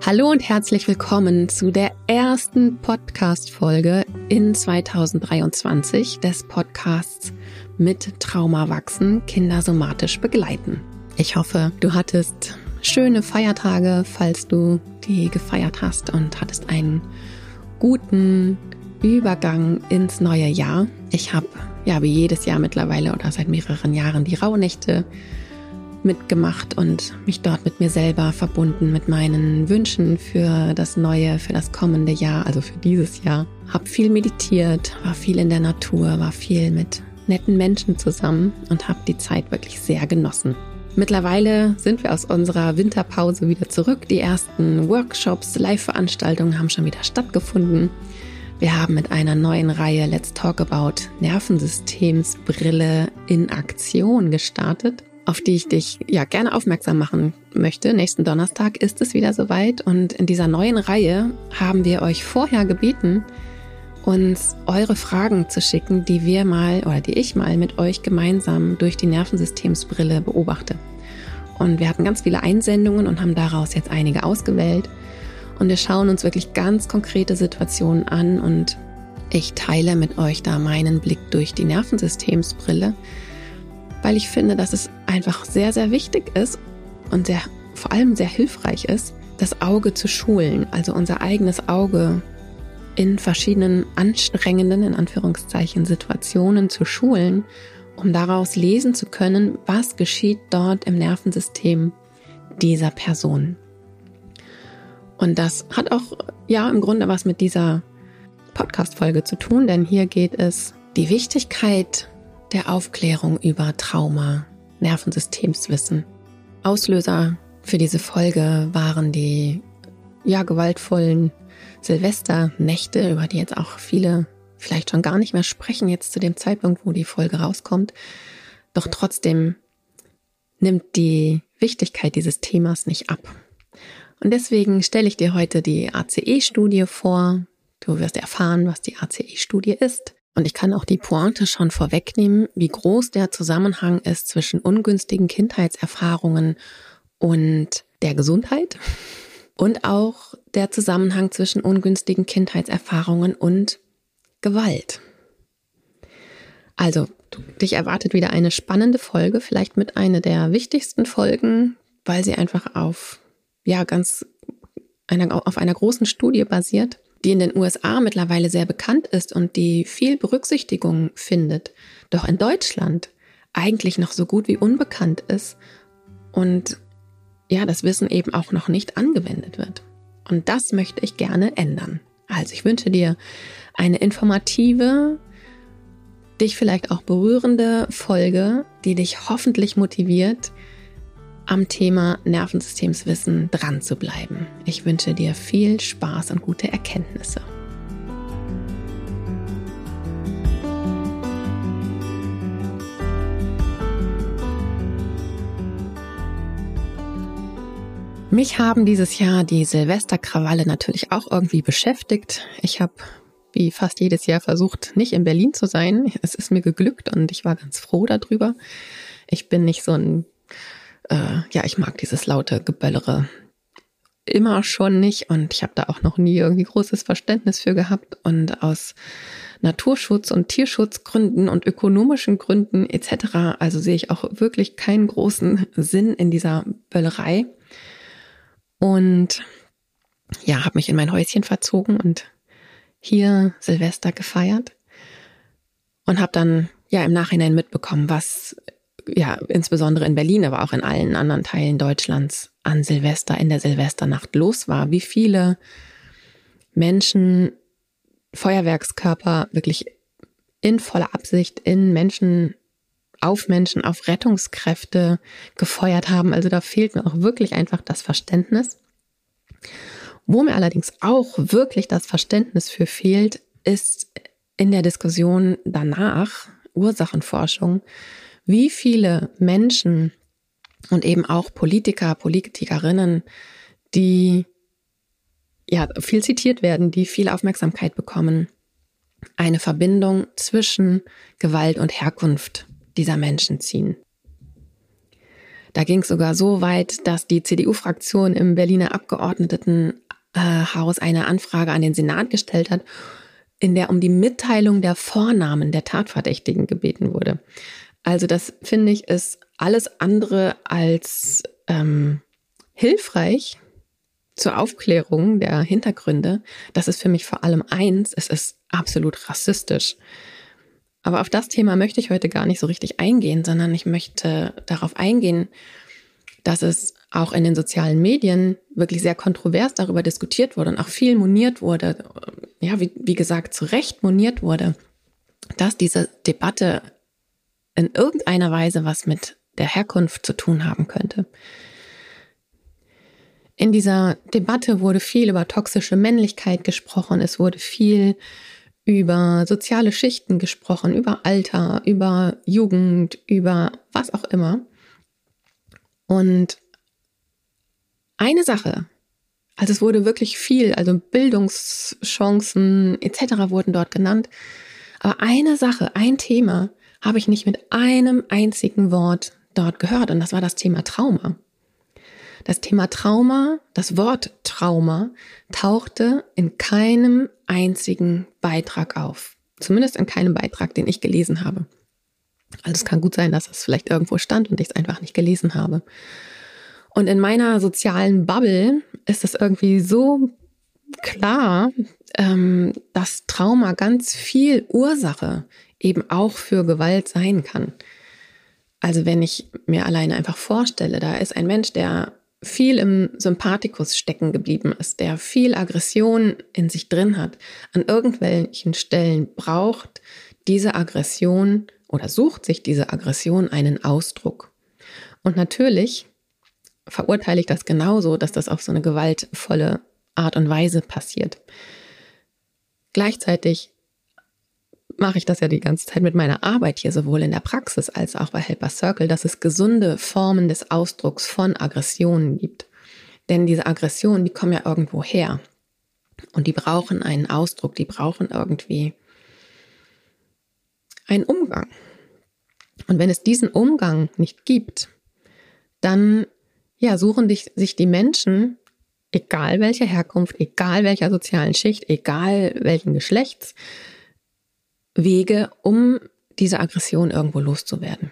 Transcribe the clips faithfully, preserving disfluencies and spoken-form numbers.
Hallo und herzlich willkommen zu der ersten Podcast-Folge in zweitausenddreiundzwanzig des Podcasts Mit Trauma wachsen, Kinder somatisch begleiten. Ich hoffe, du hattest schöne Feiertage, falls du die gefeiert hast, und hattest einen guten Übergang ins neue Jahr. Ich habe ja wie jedes Jahr mittlerweile oder seit mehreren Jahren die Rauhnächte mitgemacht und mich dort mit mir selber verbunden, mit meinen Wünschen für das neue, für das kommende Jahr, also für dieses Jahr. Hab viel meditiert, war viel in der Natur, war viel mit netten Menschen zusammen und habe die Zeit wirklich sehr genossen. Mittlerweile sind wir aus unserer Winterpause wieder zurück. Die ersten Workshops, Live-Veranstaltungen haben schon wieder stattgefunden. Wir haben mit einer neuen Reihe Let's Talk About Nervensystemsbrille in Aktion gestartet, auf die ich dich ja gerne aufmerksam machen möchte. Nächsten Donnerstag ist es wieder soweit, und in dieser neuen Reihe haben wir euch vorher gebeten, uns eure Fragen zu schicken, die wir mal oder die ich mal mit euch gemeinsam durch die Nervensystemsbrille beobachte. Und wir hatten ganz viele Einsendungen und haben daraus jetzt einige ausgewählt. Und wir schauen uns wirklich ganz konkrete Situationen an, und ich teile mit euch da meinen Blick durch die Nervensystemsbrille, weil ich finde, dass es einfach sehr, sehr wichtig ist und sehr, vor allem sehr hilfreich ist, das Auge zu schulen, also unser eigenes Auge in verschiedenen anstrengenden, in Anführungszeichen, Situationen zu schulen, um daraus lesen zu können, was geschieht dort im Nervensystem dieser Person. Und das hat auch, ja, im Grunde was mit dieser Podcast-Folge zu tun, denn hier geht es die Wichtigkeit der Aufklärung über Trauma, Nervensystemswissen. Auslöser für diese Folge waren die, ja, gewaltvollen Silvesternächte, über die jetzt auch viele vielleicht schon gar nicht mehr sprechen, jetzt zu dem Zeitpunkt, wo die Folge rauskommt. Doch trotzdem nimmt die Wichtigkeit dieses Themas nicht ab. Und deswegen stelle ich dir heute die A C E-Studie vor. Du wirst erfahren, was die A C E-Studie ist. Und ich kann auch die Pointe schon vorwegnehmen, wie groß der Zusammenhang ist zwischen ungünstigen Kindheitserfahrungen und der Gesundheit und auch der Zusammenhang zwischen ungünstigen Kindheitserfahrungen und Gewalt. Also, dich erwartet wieder eine spannende Folge, vielleicht mit einer der wichtigsten Folgen, weil sie einfach auf, ja, ganz einer, auf einer großen Studie basiert, die in den U S A mittlerweile sehr bekannt ist und die viel Berücksichtigung findet, doch in Deutschland eigentlich noch so gut wie unbekannt ist und ja, das Wissen eben auch noch nicht angewendet wird. Und das möchte ich gerne ändern. Also ich wünsche dir eine informative, dich vielleicht auch berührende Folge, die dich hoffentlich motiviert, am Thema Nervensystemswissen dran zu bleiben. Ich wünsche dir viel Spaß und gute Erkenntnisse. Mich haben dieses Jahr die Silvesterkrawalle natürlich auch irgendwie beschäftigt. Ich habe wie fast jedes Jahr versucht, nicht in Berlin zu sein. Es ist mir geglückt und ich war ganz froh darüber. Ich bin nicht so ein Äh, ja, ich mag dieses laute Geböllere immer schon nicht, und ich habe da auch noch nie irgendwie großes Verständnis für gehabt, und aus Naturschutz- und Tierschutzgründen und ökonomischen Gründen et cetera, also sehe ich auch wirklich keinen großen Sinn in dieser Böllerei, und ja, habe mich in mein Häuschen verzogen und hier Silvester gefeiert und habe dann ja im Nachhinein mitbekommen, was ja, insbesondere in Berlin, aber auch in allen anderen Teilen Deutschlands an Silvester, in der Silvesternacht los war, wie viele Menschen Feuerwerkskörper wirklich in voller Absicht in Menschen, auf Menschen, auf Rettungskräfte gefeuert haben. Also da fehlt mir auch wirklich einfach das Verständnis. Wo mir allerdings auch wirklich das Verständnis für fehlt, ist in der Diskussion danach, Ursachenforschung, wie viele Menschen und eben auch Politiker, Politikerinnen, die ja viel zitiert werden, die viel Aufmerksamkeit bekommen, eine Verbindung zwischen Gewalt und Herkunft dieser Menschen ziehen. Da ging es sogar so weit, dass die C D U-Fraktion im Berliner Abgeordnetenhaus eine Anfrage an den Senat gestellt hat, in der um die Mitteilung der Vornamen der Tatverdächtigen gebeten wurde. Also das, finde ich, ist alles andere als ähm, hilfreich zur Aufklärung der Hintergründe. Das ist für mich vor allem eins, es ist absolut rassistisch. Aber auf das Thema möchte ich heute gar nicht so richtig eingehen, sondern ich möchte darauf eingehen, dass es auch in den sozialen Medien wirklich sehr kontrovers darüber diskutiert wurde und auch viel moniert wurde, ja, wie, wie gesagt, zu Recht moniert wurde, dass diese Debatte in irgendeiner Weise was mit der Herkunft zu tun haben könnte. In dieser Debatte wurde viel über toxische Männlichkeit gesprochen, es wurde viel über soziale Schichten gesprochen, über Alter, über Jugend, über was auch immer. Und eine Sache, also es wurde wirklich viel, also Bildungschancen et cetera wurden dort genannt, aber eine Sache, ein Thema habe ich nicht mit einem einzigen Wort dort gehört und das war das Thema Trauma. Das Thema Trauma, das Wort Trauma, tauchte in keinem einzigen Beitrag auf. Zumindest in keinem Beitrag, den ich gelesen habe. Also es kann gut sein, dass es vielleicht irgendwo stand und ich es einfach nicht gelesen habe. Und in meiner sozialen Bubble ist es irgendwie so klar, ähm, dass Trauma ganz viel Ursache eben auch für Gewalt sein kann. Also wenn ich mir alleine einfach vorstelle, da ist ein Mensch, der viel im Sympathikus stecken geblieben ist, der viel Aggression in sich drin hat, an irgendwelchen Stellen braucht diese Aggression oder sucht sich diese Aggression einen Ausdruck. Und natürlich verurteile ich das genauso, dass das auf so eine gewaltvolle Art und Weise passiert. Gleichzeitig mache ich das ja die ganze Zeit mit meiner Arbeit hier, sowohl in der Praxis als auch bei Helper Circle, dass es gesunde Formen des Ausdrucks von Aggressionen gibt. Denn diese Aggressionen, die kommen ja irgendwo her. Und die brauchen einen Ausdruck, die brauchen irgendwie einen Umgang. Und wenn es diesen Umgang nicht gibt, dann ja, suchen dich, sich die Menschen, egal welcher Herkunft, egal welcher sozialen Schicht, egal welchen Geschlechts, Wege, um diese Aggression irgendwo loszuwerden.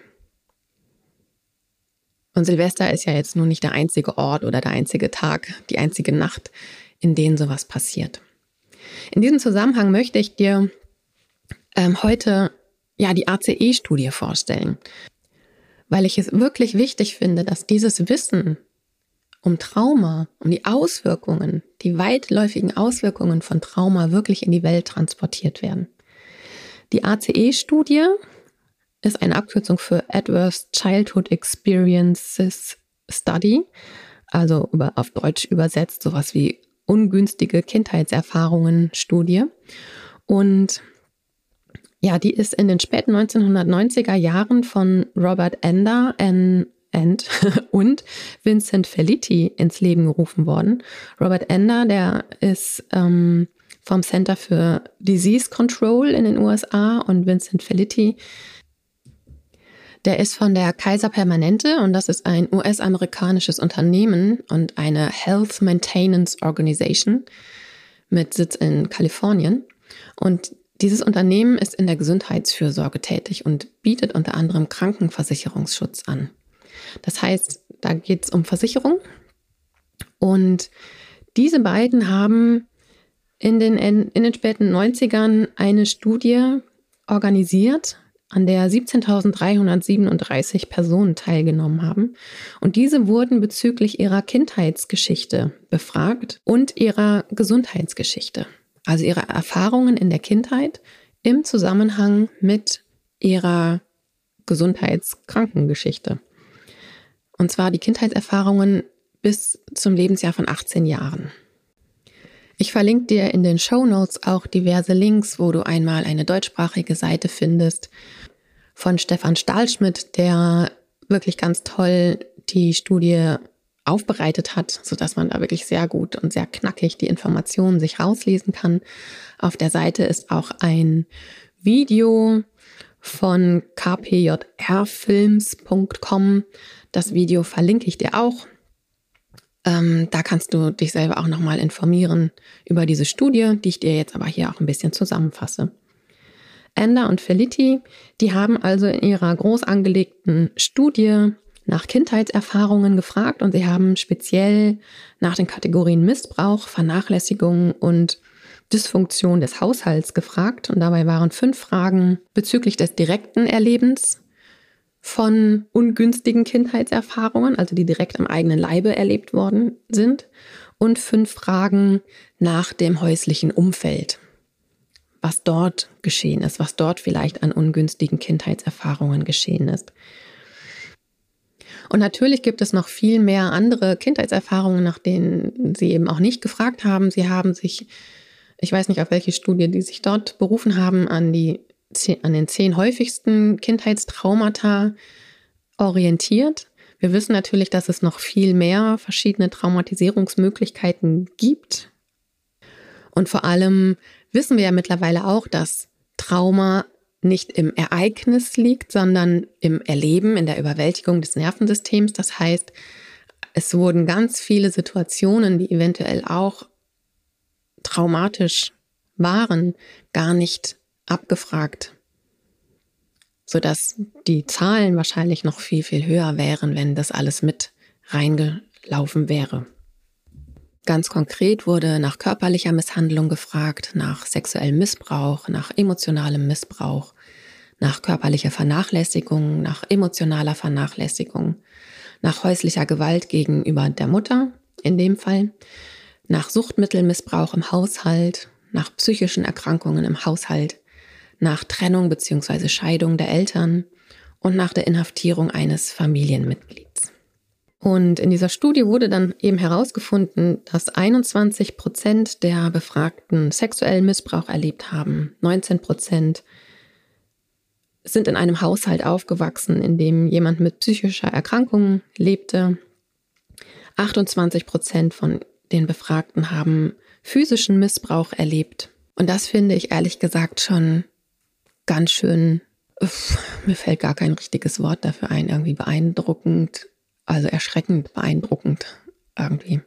Und Silvester ist ja jetzt nur nicht der einzige Ort oder der einzige Tag, die einzige Nacht, in denen sowas passiert. In diesem Zusammenhang möchte ich dir ähm, heute ja die A C E-Studie vorstellen, weil ich es wirklich wichtig finde, dass dieses Wissen um Trauma, um die Auswirkungen, die weitläufigen Auswirkungen von Trauma wirklich in die Welt transportiert werden. Die A C E-Studie ist eine Abkürzung für Adverse Childhood Experiences Study, also über, auf Deutsch übersetzt sowas wie ungünstige Kindheitserfahrungen Studie. Und ja, die ist in den späten neunzehnhundertneunziger Jahren von Robert Ender and, and und Vincent Felitti ins Leben gerufen worden. Robert Ender, der ist ähm, vom Center for Disease Control in den U S A und Vincent Felitti, der ist von der Kaiser Permanente und das ist ein U S-amerikanisches Unternehmen und eine Health Maintenance Organization mit Sitz in Kalifornien. Und dieses Unternehmen ist in der Gesundheitsfürsorge tätig und bietet unter anderem Krankenversicherungsschutz an. Das heißt, da geht es um Versicherung und diese beiden haben in den, in den späten neunzigern eine Studie organisiert, an der siebzehntausenddreihundertsiebenunddreißig Personen teilgenommen haben. Und diese wurden bezüglich ihrer Kindheitsgeschichte befragt und ihrer Gesundheitsgeschichte. Also ihre Erfahrungen in der Kindheit im Zusammenhang mit ihrer Gesundheitskrankengeschichte. Und zwar die Kindheitserfahrungen bis zum Lebensjahr von achtzehn Jahren. Ich verlinke dir in den Shownotes auch diverse Links, wo du einmal eine deutschsprachige Seite findest von Stefan Stahlschmidt, der wirklich ganz toll die Studie aufbereitet hat, sodass man da wirklich sehr gut und sehr knackig die Informationen sich rauslesen kann. Auf der Seite ist auch ein Video von k p j r films punkt com. Das Video verlinke ich dir auch. Ähm, da kannst du dich selber auch nochmal informieren über diese Studie, die ich dir jetzt aber hier auch ein bisschen zusammenfasse. Enda und Felitti, die haben also in ihrer groß angelegten Studie nach Kindheitserfahrungen gefragt und sie haben speziell nach den Kategorien Missbrauch, Vernachlässigung und Dysfunktion des Haushalts gefragt. Und dabei waren fünf Fragen bezüglich des direkten Erlebens von ungünstigen Kindheitserfahrungen, also die direkt am eigenen Leibe erlebt worden sind, und fünf Fragen nach dem häuslichen Umfeld, was dort geschehen ist, was dort vielleicht an ungünstigen Kindheitserfahrungen geschehen ist. Und natürlich gibt es noch viel mehr andere Kindheitserfahrungen, nach denen sie eben auch nicht gefragt haben. Sie haben sich, ich weiß nicht, auf welche Studie die sich dort berufen haben, an, die, an den zehn häufigsten Kindheitstraumata orientiert. Wir wissen natürlich, dass es noch viel mehr verschiedene Traumatisierungsmöglichkeiten gibt. Und vor allem wissen wir ja mittlerweile auch, dass Trauma nicht im Ereignis liegt, sondern im Erleben, in der Überwältigung des Nervensystems. Das heißt, es wurden ganz viele Situationen, die eventuell auch traumatisch waren, gar nicht abgefragt, sodass die Zahlen wahrscheinlich noch viel, viel höher wären, wenn das alles mit reingelaufen wäre. Ganz konkret wurde nach körperlicher Misshandlung gefragt, nach sexuellem Missbrauch, nach emotionalem Missbrauch, nach körperlicher Vernachlässigung, nach emotionaler Vernachlässigung, nach häuslicher Gewalt gegenüber der Mutter in dem Fall, nach Suchtmittelmissbrauch im Haushalt, nach psychischen Erkrankungen im Haushalt, nach Trennung bzw. Scheidung der Eltern und nach der Inhaftierung eines Familienmitglieds. Und in dieser Studie wurde dann eben herausgefunden, dass einundzwanzig Prozent der Befragten sexuellen Missbrauch erlebt haben. neunzehn Prozent sind in einem Haushalt aufgewachsen, in dem jemand mit psychischer Erkrankung lebte. achtundzwanzig Prozent von den Befragten haben physischen Missbrauch erlebt. Und das finde ich ehrlich gesagt schon ganz schön, uff, mir fällt gar kein richtiges Wort dafür ein, irgendwie beeindruckend. Also erschreckend, beeindruckend irgendwie.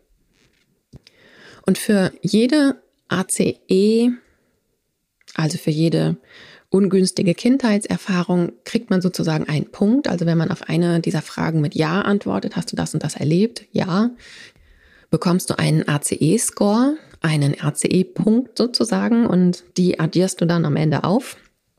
Und für jede A C E, also für jede ungünstige Kindheitserfahrung, kriegt man sozusagen einen Punkt. Also wenn man auf eine dieser Fragen mit Ja antwortet, hast du das und das erlebt? Ja. Bekommst du einen A C E-Score, einen R C E-Punkt sozusagen, und die addierst du dann am Ende auf.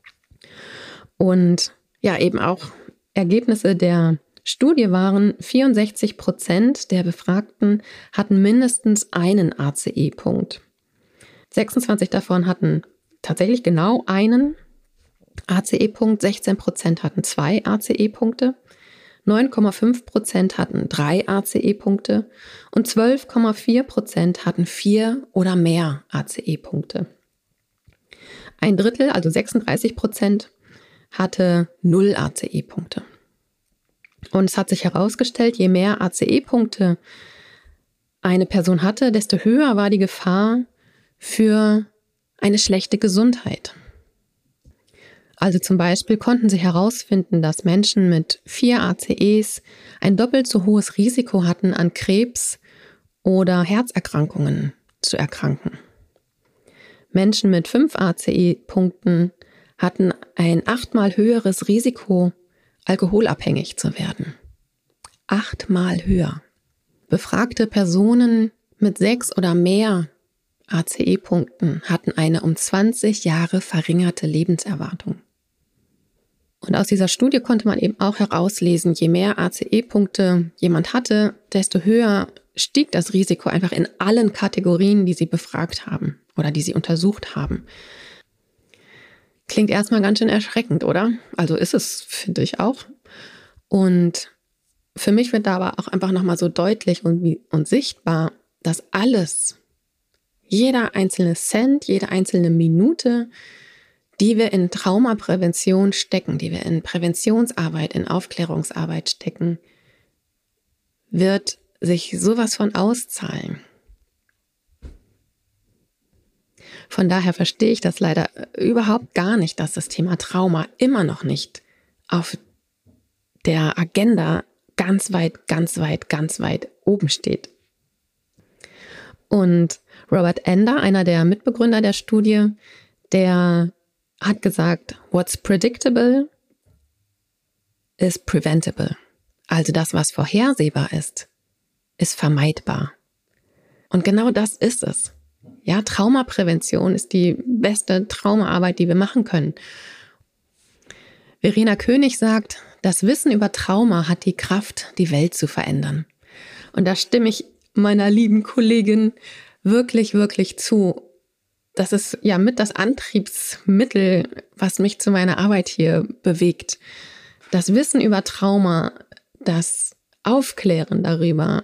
Und ja, eben auch Ergebnisse der Studie waren, vierundsechzig Prozent der Befragten hatten mindestens einen A C E-Punkt. sechsundzwanzig davon hatten tatsächlich genau einen A C E-Punkt, sechzehn Prozent hatten zwei A C E-Punkte, neun Komma fünf Prozent hatten drei A C E-Punkte und zwölf Komma vier Prozent hatten vier oder mehr A C E-Punkte. Ein Drittel, also sechsunddreißig Prozent, hatte null A C E-Punkte. Und es hat sich herausgestellt, je mehr A C E-Punkte eine Person hatte, desto höher war die Gefahr für eine schlechte Gesundheit. Also zum Beispiel konnten sie herausfinden, dass Menschen mit vier A C Es ein doppelt so hohes Risiko hatten, an Krebs oder Herzerkrankungen zu erkranken. Menschen mit fünf A C E-Punkten hatten ein achtmal höheres Risiko, alkoholabhängig zu werden. Achtmal höher. Befragte Personen mit sechs oder mehr A C E-Punkten hatten eine um zwanzig Jahre verringerte Lebenserwartung. Und aus dieser Studie konnte man eben auch herauslesen, je mehr A C E-Punkte jemand hatte, desto höher stieg das Risiko einfach in allen Kategorien, die sie befragt haben oder die sie untersucht haben. Klingt erstmal ganz schön erschreckend, oder? Also ist es, finde ich auch. Und für mich wird da aber auch einfach nochmal so deutlich und, und sichtbar, dass alles, jeder einzelne Cent, jede einzelne Minute, die wir in Traumaprävention stecken, die wir in Präventionsarbeit, in Aufklärungsarbeit stecken, wird sich sowas von auszahlen. Von daher verstehe ich das leider überhaupt gar nicht, dass das Thema Trauma immer noch nicht auf der Agenda ganz weit, ganz weit, ganz weit oben steht. Und Robert Ender, einer der Mitbegründer der Studie, der hat gesagt, what's predictable is preventable. Also das, was vorhersehbar ist, ist vermeidbar. Und genau das ist es. Ja, Traumaprävention ist die beste Traumaarbeit, die wir machen können. Verena König sagt, das Wissen über Trauma hat die Kraft, die Welt zu verändern. Und da stimme ich meiner lieben Kollegin wirklich, wirklich zu. Das ist ja mit das Antriebsmittel, was mich zu meiner Arbeit hier bewegt. Das Wissen über Trauma, das Aufklären darüber,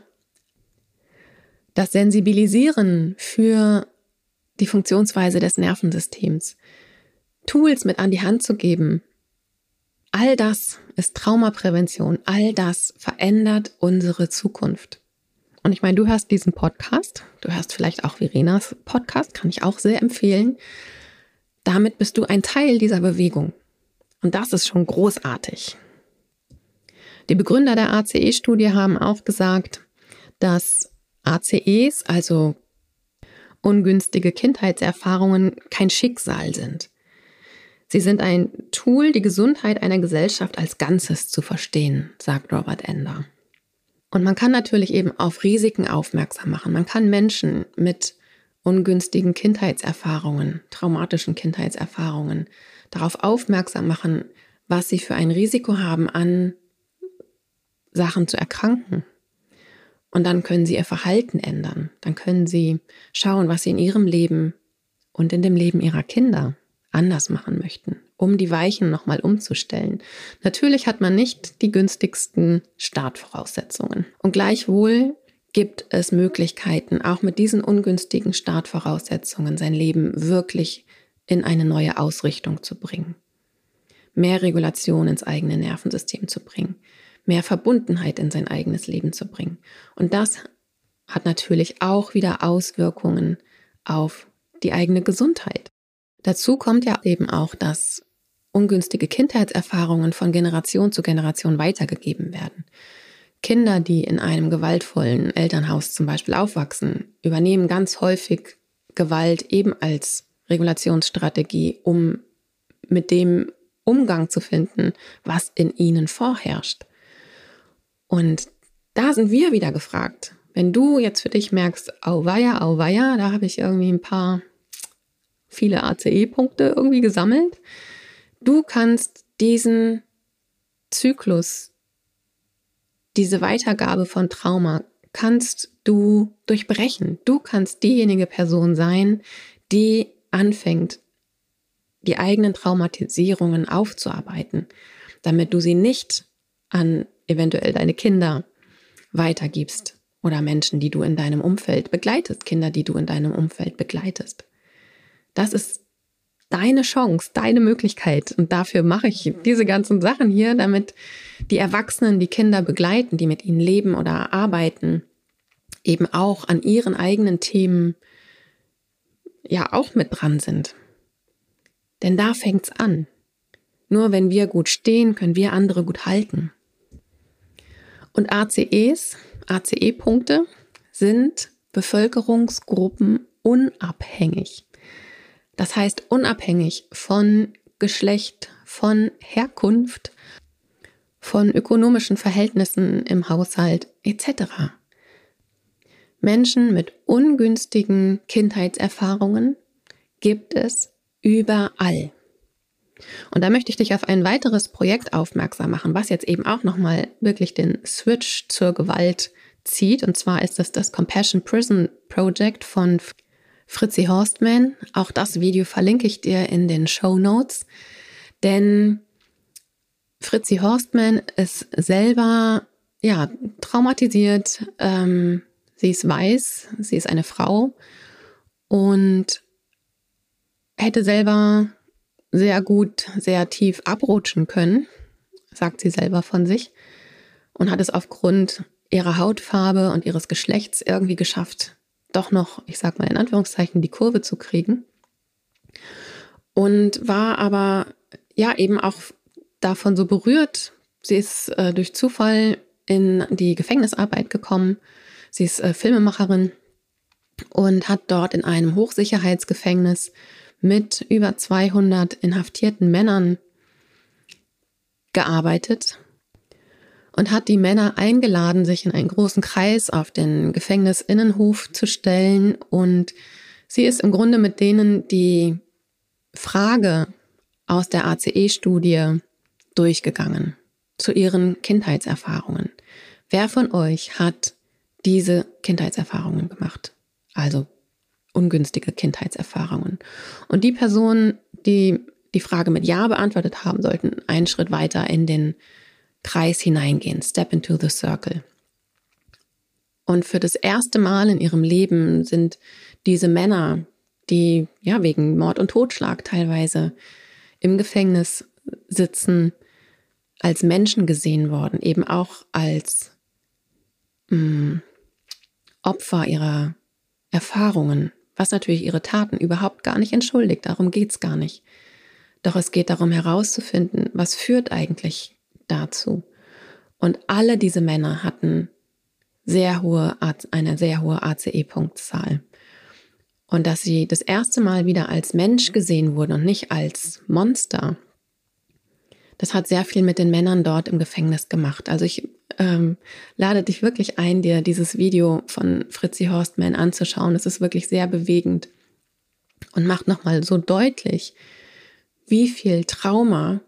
das Sensibilisieren für die Funktionsweise des Nervensystems, Tools mit an die Hand zu geben, all das ist Traumaprävention, all das verändert unsere Zukunft. Und ich meine, du hörst diesen Podcast, du hörst vielleicht auch Verenas Podcast, kann ich auch sehr empfehlen. Damit bist du ein Teil dieser Bewegung. Und das ist schon großartig. Die Begründer der A C E-Studie haben auch gesagt, dass A C Es, also ungünstige Kindheitserfahrungen, kein Schicksal sind. Sie sind ein Tool, die Gesundheit einer Gesellschaft als Ganzes zu verstehen, sagt Robert Ender. Und man kann natürlich eben auf Risiken aufmerksam machen. Man kann Menschen mit ungünstigen Kindheitserfahrungen, traumatischen Kindheitserfahrungen darauf aufmerksam machen, was sie für ein Risiko haben, an Sachen zu erkranken. Und dann können sie ihr Verhalten ändern. Dann können sie schauen, was sie in ihrem Leben und in dem Leben ihrer Kinder anders machen möchten, um die Weichen nochmal umzustellen. Natürlich hat man nicht die günstigsten Startvoraussetzungen. Und gleichwohl gibt es Möglichkeiten, auch mit diesen ungünstigen Startvoraussetzungen sein Leben wirklich in eine neue Ausrichtung zu bringen. Mehr Regulation ins eigene Nervensystem zu bringen. Mehr Verbundenheit in sein eigenes Leben zu bringen. Und das hat natürlich auch wieder Auswirkungen auf die eigene Gesundheit. Dazu kommt ja eben auch, dass ungünstige Kindheitserfahrungen von Generation zu Generation weitergegeben werden. Kinder, die in einem gewaltvollen Elternhaus zum Beispiel aufwachsen, übernehmen ganz häufig Gewalt eben als Regulationsstrategie, um mit dem Umgang zu finden, was in ihnen vorherrscht. Und da sind wir wieder gefragt. Wenn du jetzt für dich merkst, auweia, auweia, da habe ich irgendwie ein paar, viele A C E-Punkte irgendwie gesammelt. Du kannst diesen Zyklus, diese Weitergabe von Trauma, kannst du durchbrechen. Du kannst diejenige Person sein, die anfängt, die eigenen Traumatisierungen aufzuarbeiten, damit du sie nicht an eventuell deine Kinder weitergibst oder Menschen, die du in deinem Umfeld begleitest, Kinder, die du in deinem Umfeld begleitest. Das ist deine Chance, deine Möglichkeit. Und dafür mache ich diese ganzen Sachen hier, damit die Erwachsenen die Kinder begleiten, die mit ihnen leben oder arbeiten, eben auch an ihren eigenen Themen ja auch mit dran sind. Denn da fängt's an. Nur wenn wir gut stehen, können wir andere gut halten. Und A C Es, A C E-Punkte sind Bevölkerungsgruppen unabhängig. Das heißt unabhängig von Geschlecht, von Herkunft, von ökonomischen Verhältnissen im Haushalt et cetera. Menschen mit ungünstigen Kindheitserfahrungen gibt es überall. Und da möchte ich dich auf ein weiteres Projekt aufmerksam machen, was jetzt eben auch nochmal wirklich den Switch zur Gewalt zieht. Und zwar ist das das Compassion Prison Project von Fritzi Horstman. Auch das Video verlinke ich dir in den Shownotes. Denn Fritzi Horstman ist selber ja, traumatisiert. Ähm, sie ist weiß, sie ist eine Frau und hätte selber sehr gut, sehr tief abrutschen können, sagt sie selber von sich, und hat es aufgrund ihrer Hautfarbe und ihres Geschlechts irgendwie geschafft, doch noch, ich sag mal in Anführungszeichen, die Kurve zu kriegen. und war aber ja eben auch davon so berührt. Sie ist äh, durch Zufall in die Gefängnisarbeit gekommen. Sie ist äh, Filmemacherin und hat dort in einem Hochsicherheitsgefängnis mit über zweihundert inhaftierten Männern gearbeitet und hat die Männer eingeladen, sich in einen großen Kreis auf den Gefängnisinnenhof zu stellen. Und sie ist im Grunde mit denen die Frage aus der A C E-Studie durchgegangen zu ihren Kindheitserfahrungen. Wer von euch hat diese Kindheitserfahrungen gemacht? Also ungünstige Kindheitserfahrungen. Und die Personen, die die Frage mit Ja beantwortet haben, sollten einen Schritt weiter in den Kreis hineingehen. Step into the circle. Und für das erste Mal in ihrem Leben sind diese Männer, die ja wegen Mord und Totschlag teilweise im Gefängnis sitzen, als Menschen gesehen worden, eben auch als mh, Opfer ihrer Erfahrungen, was natürlich ihre Taten überhaupt gar nicht entschuldigt, darum geht es gar nicht. Doch es geht darum herauszufinden, was führt eigentlich dazu. Und alle diese Männer hatten sehr hohe, eine sehr hohe A C E-Punktzahl. Und dass sie das erste Mal wieder als Mensch gesehen wurden und nicht als Monster, das hat sehr viel mit den Männern dort im Gefängnis gemacht. Also ich ähm, lade dich wirklich ein, dir dieses Video von Fritzi Horstmann anzuschauen. Es ist wirklich sehr bewegend und macht nochmal so deutlich, wie viel Trauma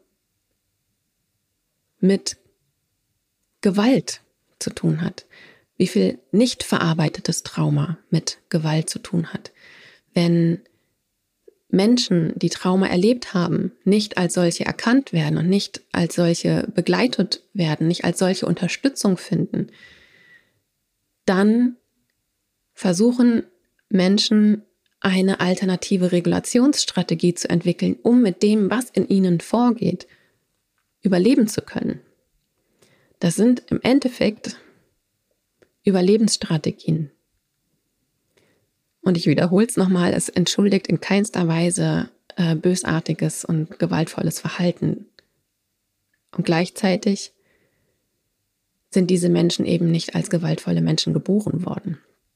mit Gewalt zu tun hat. Wie viel nicht verarbeitetes Trauma mit Gewalt zu tun hat. Wenn Menschen, die Trauma erlebt haben, nicht als solche erkannt werden und nicht als solche begleitet werden, nicht als solche Unterstützung finden, dann versuchen Menschen eine alternative Regulationsstrategie zu entwickeln, um mit dem, was in ihnen vorgeht, überleben zu können. Das sind im Endeffekt Überlebensstrategien. Und ich wiederhole es nochmal, es entschuldigt in keinster Weise äh, bösartiges und gewaltvolles Verhalten. Und gleichzeitig sind diese Menschen eben nicht als gewaltvolle Menschen geboren worden.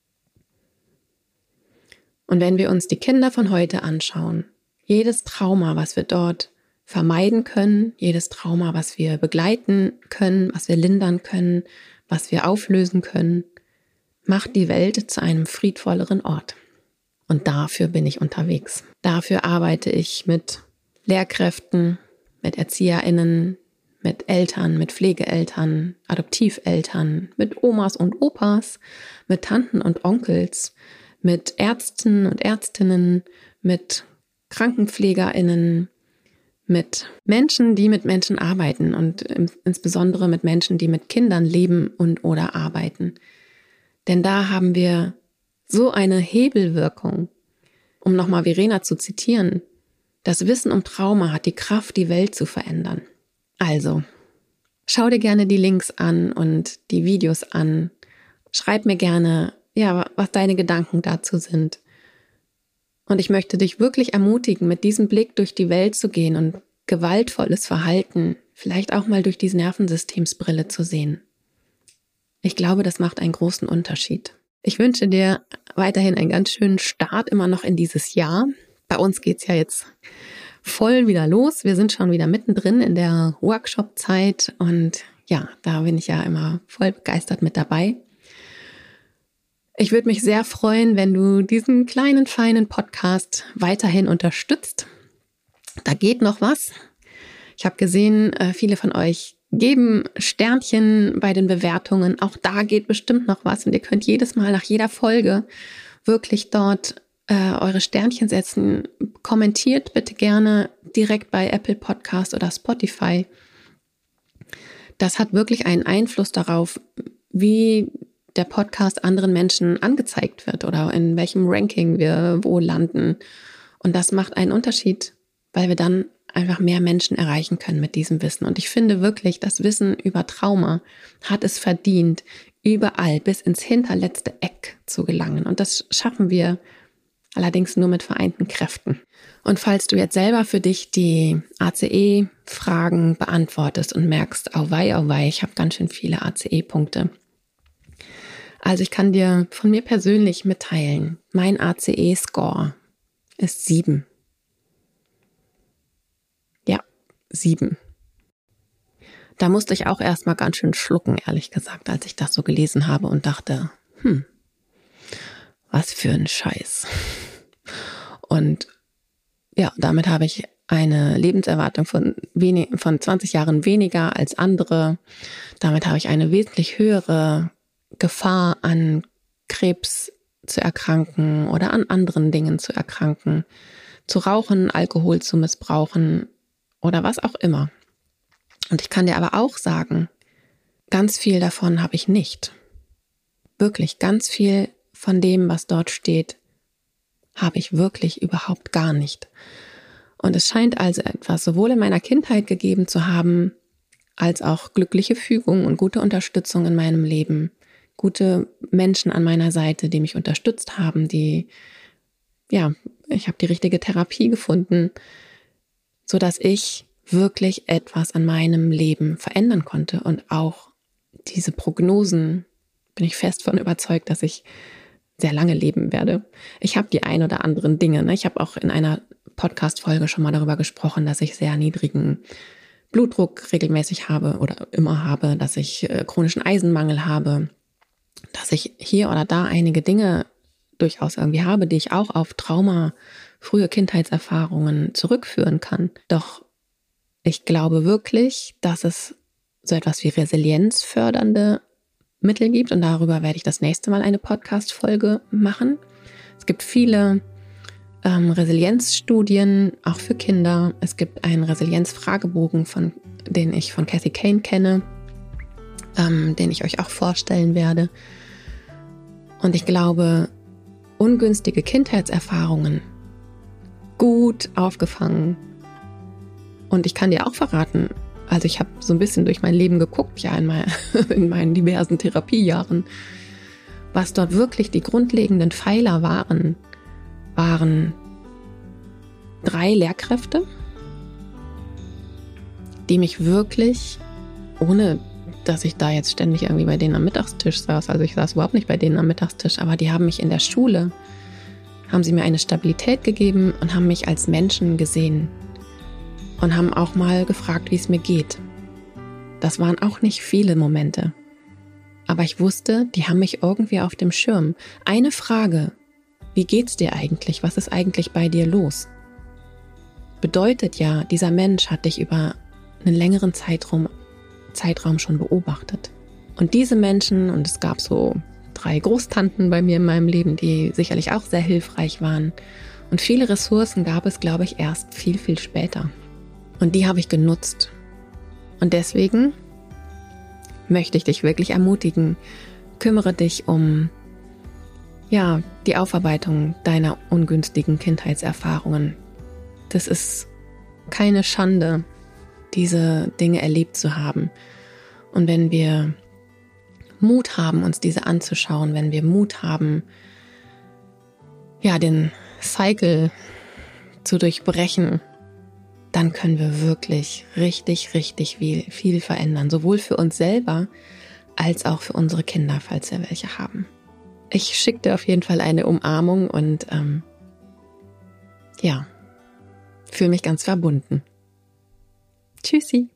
Und wenn wir uns die Kinder von heute anschauen, jedes Trauma, was wir dort vermeiden können, jedes Trauma, was wir begleiten können, was wir lindern können, was wir auflösen können, macht die Welt zu einem friedvolleren Ort. Und dafür bin ich unterwegs. Dafür arbeite ich mit Lehrkräften, mit ErzieherInnen, mit Eltern, mit Pflegeeltern, Adoptiveltern, mit Omas und Opas, mit Tanten und Onkels, mit Ärzten und Ärztinnen, mit KrankenpflegerInnen, mit Menschen, die mit Menschen arbeiten und insbesondere mit Menschen, die mit Kindern leben und oder arbeiten. Denn da haben wir so eine Hebelwirkung, um nochmal Verena zu zitieren. Das Wissen um Trauma hat die Kraft, die Welt zu verändern. Also, schau dir gerne die Links an und die Videos an. Schreib mir gerne, ja, was deine Gedanken dazu sind. Und ich möchte dich wirklich ermutigen, mit diesem Blick durch die Welt zu gehen und gewaltvolles Verhalten vielleicht auch mal durch die Nervensystemsbrille zu sehen. Ich glaube, das macht einen großen Unterschied. Ich wünsche dir weiterhin einen ganz schönen Start immer noch in dieses Jahr. Bei uns geht's ja jetzt voll wieder los. Wir sind schon wieder mittendrin in der Workshop-Zeit und ja, da bin ich ja immer voll begeistert mit dabei. Ich würde mich sehr freuen, wenn du diesen kleinen, feinen Podcast weiterhin unterstützt. Da geht noch was. Ich habe gesehen, viele von euch geben Sternchen bei den Bewertungen. Auch da geht bestimmt noch was. Und ihr könnt jedes Mal nach jeder Folge wirklich dort äh, eure Sternchen setzen. Kommentiert bitte gerne direkt bei Apple Podcast oder Spotify. Das hat wirklich einen Einfluss darauf, wie der Podcast anderen Menschen angezeigt wird oder in welchem Ranking wir wo landen. Und das macht einen Unterschied, weil wir dann einfach mehr Menschen erreichen können mit diesem Wissen. Und ich finde wirklich, das Wissen über Trauma hat es verdient, überall bis ins hinterletzte Eck zu gelangen. Und das schaffen wir allerdings nur mit vereinten Kräften. Und falls du jetzt selber für dich die A C E-Fragen beantwortest und merkst, au wei, au wei, ich habe ganz schön viele A C E-Punkte. Also ich kann dir von mir persönlich mitteilen, mein A C E-Score ist sieben. Ja, sieben. Da musste ich auch erstmal ganz schön schlucken, ehrlich gesagt, als ich das so gelesen habe und dachte, hm, was für ein Scheiß. Und ja, damit habe ich eine Lebenserwartung von, wenig, von zwanzig Jahren weniger als andere. Damit habe ich eine wesentlich höhere Gefahr, an Krebs zu erkranken oder an anderen Dingen zu erkranken, zu rauchen, Alkohol zu missbrauchen oder was auch immer. Und ich kann dir aber auch sagen, ganz viel davon habe ich nicht. Wirklich, ganz viel von dem, was dort steht, habe ich wirklich überhaupt gar nicht. Und es scheint also etwas sowohl in meiner Kindheit gegeben zu haben, als auch glückliche Fügung und gute Unterstützung in meinem Leben, gute Menschen an meiner Seite, die mich unterstützt haben, die, ja, ich habe die richtige Therapie gefunden, sodass ich wirklich etwas an meinem Leben verändern konnte. Und auch diese Prognosen, bin ich fest von überzeugt, dass ich sehr lange leben werde. Ich habe die ein oder anderen Dinge. Ne? Ich habe auch in einer Podcast-Folge schon mal darüber gesprochen, dass ich sehr niedrigen Blutdruck regelmäßig habe oder immer habe, dass ich äh, chronischen Eisenmangel habe, dass ich hier oder da einige Dinge durchaus irgendwie habe, die ich auch auf Trauma, frühe Kindheitserfahrungen zurückführen kann. Doch ich glaube wirklich, dass es so etwas wie resilienzfördernde Mittel gibt und darüber werde ich das nächste Mal eine Podcast-Folge machen. Es gibt viele ähm, Resilienzstudien, auch für Kinder. Es gibt einen Resilienzfragebogen, von den ich von Kathy Kane kenne, ähm, den ich euch auch vorstellen werde. Und ich glaube, ungünstige Kindheitserfahrungen gut aufgefangen. Und ich kann dir auch verraten, also ich habe so ein bisschen durch mein Leben geguckt, ja, in, mein, in meinen diversen Therapiejahren, was dort wirklich die grundlegenden Pfeiler waren, waren drei Lehrkräfte, die mich wirklich, ohne dass ich da jetzt ständig irgendwie bei denen am Mittagstisch saß, also ich saß überhaupt nicht bei denen am Mittagstisch, aber die haben mich in der Schule, haben sie mir eine Stabilität gegeben und haben mich als Menschen gesehen. Und haben auch mal gefragt, wie es mir geht. Das waren auch nicht viele Momente. Aber ich wusste, die haben mich irgendwie auf dem Schirm. Eine Frage, wie geht's dir eigentlich? Was ist eigentlich bei dir los? Bedeutet ja, dieser Mensch hat dich über einen längeren Zeitraum, Zeitraum schon beobachtet. Und diese Menschen, und es gab so drei Großtanten bei mir in meinem Leben, die sicherlich auch sehr hilfreich waren. Und viele Ressourcen gab es, glaube ich, erst viel, viel später. Und die habe ich genutzt. Und deswegen möchte ich dich wirklich ermutigen, kümmere dich um ja, die Aufarbeitung deiner ungünstigen Kindheitserfahrungen. Das ist keine Schande, diese Dinge erlebt zu haben. Und wenn wir Mut haben, uns diese anzuschauen, wenn wir Mut haben, ja, den Cycle zu durchbrechen, dann können wir wirklich richtig, richtig viel, viel verändern. Sowohl für uns selber, als auch für unsere Kinder, falls wir welche haben. Ich schicke dir auf jeden Fall eine Umarmung und ähm, ja, fühle mich ganz verbunden. Tschüssi.